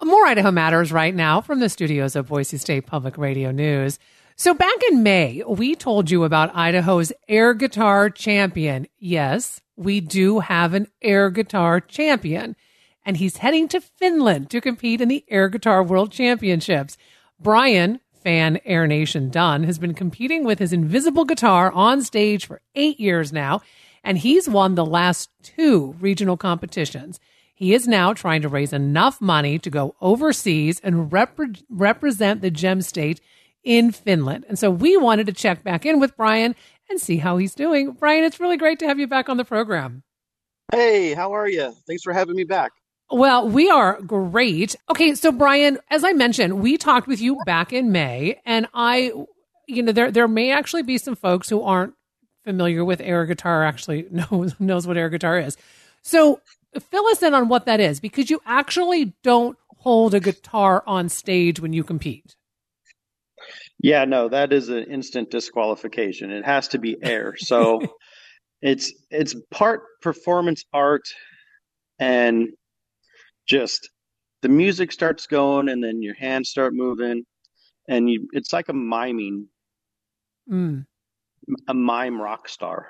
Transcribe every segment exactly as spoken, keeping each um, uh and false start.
More Idaho Matters right now from the studios of Boise State Public Radio News. So back in May, we told you about Idaho's air guitar champion. Yes, we do have an air guitar champion, and he's heading to Finland to compete in the Air Guitar World Championships. Brian, fan Air Nation Dunn, has been competing with his invisible guitar on stage for eight years now, and he's won the last two regional competitions. He is now trying to raise enough money to go overseas and rep- represent the gem state in Finland. And so we wanted to check back in with Brian and see how he's doing. Brian, it's really great to have you back on the program. Hey, how are you? Thanks for having me back. Well, we are great. Okay, so Brian, as I mentioned, we talked with you back in May, and I, you know, there there may actually be some folks who aren't familiar with air guitar, actually knows knows what air guitar is. So fill us in on what that is, because you actually don't hold a guitar on stage when you compete. Yeah, no, that is an instant disqualification. It has to be air. So it's it's part performance art, and just the music starts going and then your hands start moving, and you it's like a miming mm. a mime rock star.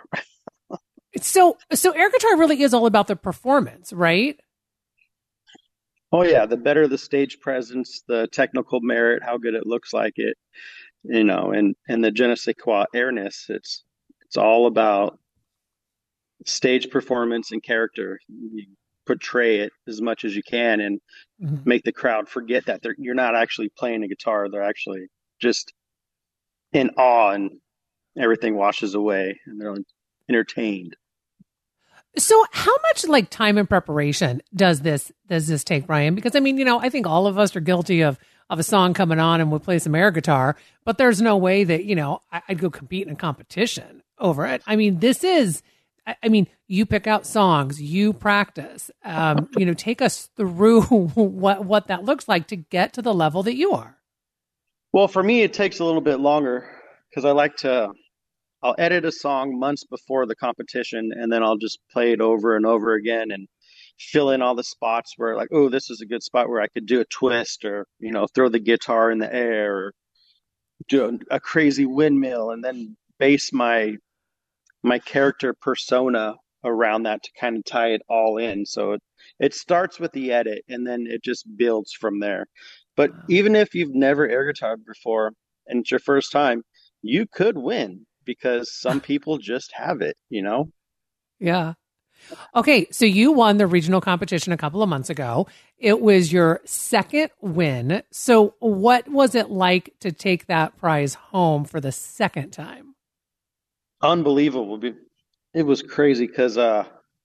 So, so air guitar really is all about the performance, right? Oh yeah, the better the stage presence, the technical merit, how good it looks like it, you know, and and the je ne sais quoi airness. It's it's all about stage performance and character. You portray it as much as you can and mm-hmm. make the crowd forget that they're you're not actually playing a guitar. They're actually just in awe, and everything washes away, and they're entertained. So how much like time and preparation does this does this take, Brian? Because I mean, you know, I think all of us are guilty of of a song coming on and we'll play some air guitar, but there's no way that, you know, I, I'd go compete in a competition over it. I mean, this is, I, I mean, you pick out songs, you practice, um, you know, take us through what what that looks like to get to the level that you are. Well, for me, it takes a little bit longer because I like to. I'll edit a song months before the competition, and then I'll just play it over and over again and fill in all the spots where like, oh, this is a good spot where I could do a twist, or, you know, throw the guitar in the air, or do a, a crazy windmill, and then base my my character persona around that to kind of tie it all in. So it, it starts with the edit, and then it just builds from there. But even if you've never air guitared before and it's your first time, you could win, because some people just have it, you know? Yeah. Okay. So you won the regional competition a couple of months ago. It was your second win. So what was it like to take that prize home for the second time? Unbelievable. It was crazy because uh,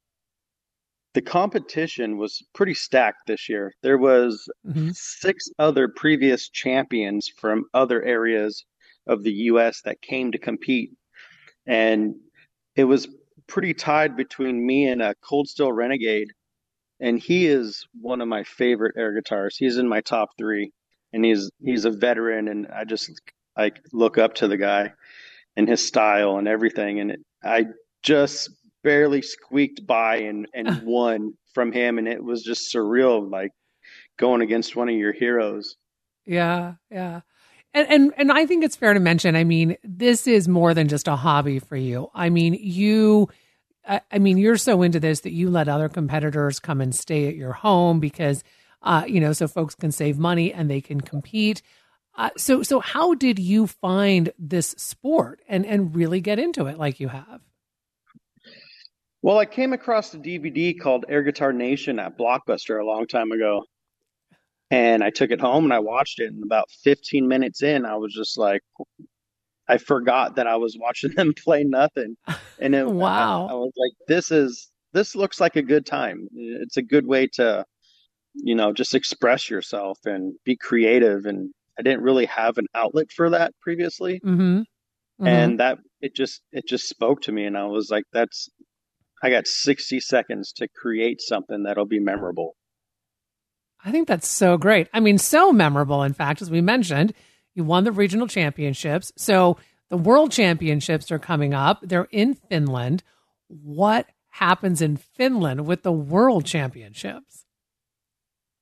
the competition was pretty stacked this year. There was mm-hmm. six other previous champions from other areas of the U S that came to compete, and it was pretty tied between me and a Cold Steel Renegade, and he is one of my favorite air guitarists. He's in my top three, and he's he's a veteran, and I just I look up to the guy and his style and everything, and it, I just barely squeaked by and and won from him, and it was just surreal, like going against one of your heroes. Yeah, yeah. And, and and I think it's fair to mention, I mean, this is more than just a hobby for you. I mean, you, I, I mean, you're so into this that you let other competitors come and stay at your home because, uh, you know, so folks can save money and they can compete. Uh, so so how did you find this sport and, and really get into it like you have? Well, I came across a D V D called Air Guitar Nation at Blockbuster a long time ago. And I took it home and I watched it. And about fifteen minutes in, I was just like, I forgot that I was watching them play nothing. And it, wow. I, I was like, this is, this looks like a good time. It's a good way to, you know, just express yourself and be creative. And I didn't really have an outlet for that previously. Mm-hmm. Mm-hmm. And that, it just, it just spoke to me. And I was like, that's, I got sixty seconds to create something that'll be memorable. I think that's so great. I mean, so memorable, in fact, as we mentioned, you won the regional championships. So the world championships are coming up. They're in Finland. What happens in Finland with the world championships?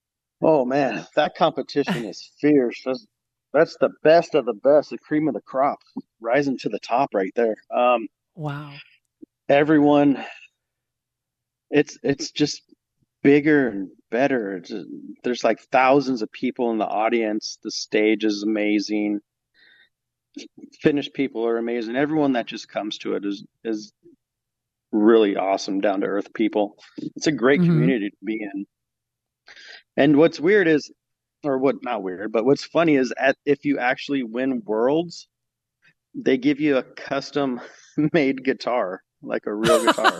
Oh man, that competition is fierce. That's, that's the best of the best, the cream of the crop, rising to the top right there. Um, Wow. Everyone, it's it's just bigger and better. It's, there's like thousands of people in the audience. The stage is amazing. Finnish people are amazing. Everyone that just comes to it is is really awesome, down to earth people. It's a great mm-hmm. community to be in. And what's weird is, or what, not weird, but what's funny is at if you actually win Worlds, they give you a custom made guitar, like a real guitar.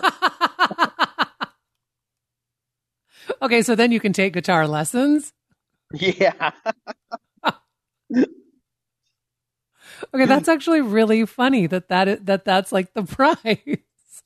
Okay, so then you can take guitar lessons? Yeah. Okay, that's actually really funny that, that is, that that's like the prize.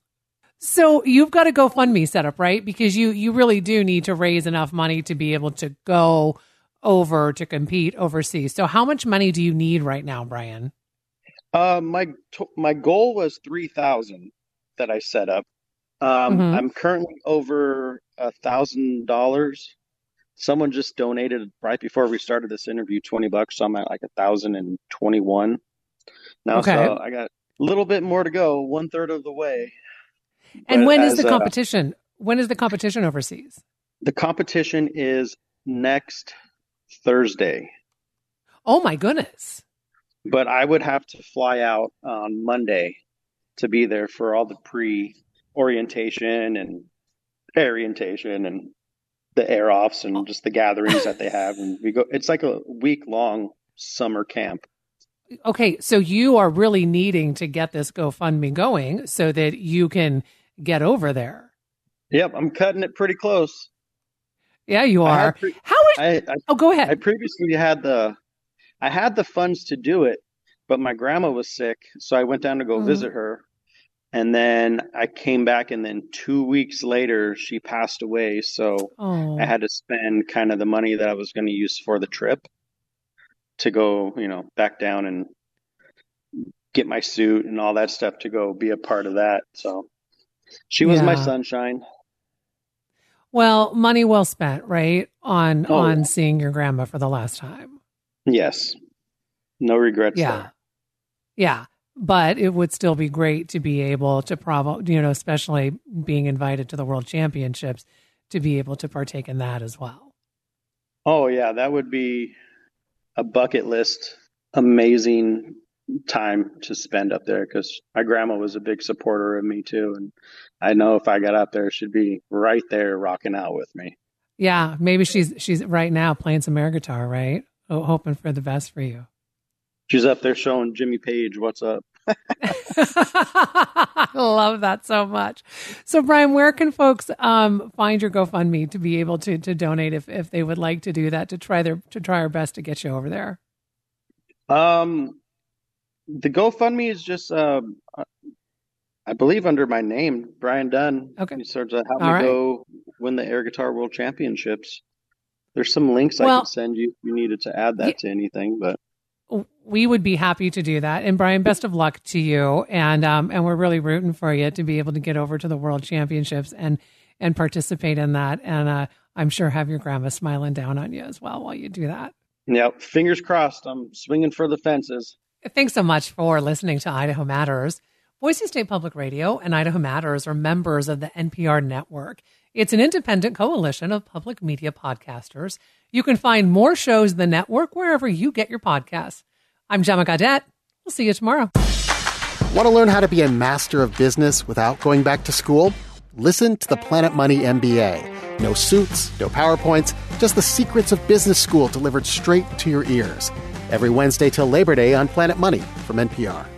So you've got a GoFundMe set up, right? Because you you really do need to raise enough money to be able to go over to compete overseas. So how much money do you need right now, Brian? Uh, my my goal was three thousand that I set up. Um, mm-hmm. I'm currently over a thousand dollars. Someone just donated right before we started this interview twenty bucks, so I'm at like a thousand and twenty-one now. Okay. So I got a little bit more to go, one third of the way. And but when is the competition? Uh, when is the competition overseas? The competition is next Thursday. Oh my goodness. But I would have to fly out on Monday to be there for all the pre-orientation and orientation and the air-offs and just the gatherings that they have. And we go, it's like a week-long summer camp. Okay, so you are really needing to get this GoFundMe going so that you can get over there. Yep, I'm cutting it pretty close. Yeah, you are. Pre- How is? I, I, oh, go ahead. I previously had the, I had the funds to do it, but my grandma was sick, so I went down to go mm. visit her, and then I came back, and then two weeks later she passed away. So oh. I had to spend kind of the money that I was going to use for the trip to go, you know, back down and get my suit and all that stuff to go be a part of that. So she was yeah. my sunshine. Well, money well spent, right? On oh. on seeing your grandma for the last time. Yes. No regrets yeah. there. Yeah. But it would still be great to be able to, provo- you know, especially being invited to the World Championships, to be able to partake in that as well. Oh, yeah. That would be a bucket list, amazing time to spend up there, because my grandma was a big supporter of me too. And I know if I got up there, she'd be right there rocking out with me. Yeah. Maybe she's, she's right now playing some air guitar, right? Oh, hoping for the best for you. She's up there showing Jimmy Page what's up. I love that so much. So, Brian, where can folks um, find your GoFundMe to be able to to donate if, if they would like to do that, to try their to try our best to get you over there? Um, the GoFundMe is just, uh, I believe, under my name, Brian Dunn. Okay. He starts to help me right. go win the Air Guitar World Championships. There's some links well, I could send you if you needed to add that yeah. to anything, but. We would be happy to do that. And Brian, best of luck to you. And um, and we're really rooting for you to be able to get over to the World Championships and and participate in that. And uh, I'm sure have your grandma smiling down on you as well while you do that. Yeah, fingers crossed. I'm swinging for the fences. Thanks so much for listening to Idaho Matters. Boise State Public Radio and Idaho Matters are members of the N P R network. It's an independent coalition of public media podcasters. You can find more shows in the network wherever you get your podcasts. I'm Gemma Gaudette. We'll see you tomorrow. Want to learn how to be a master of business without going back to school? Listen to the Planet Money M B A. No suits, no PowerPoints, just the secrets of business school delivered straight to your ears. Every Wednesday till Labor Day on Planet Money from N P R.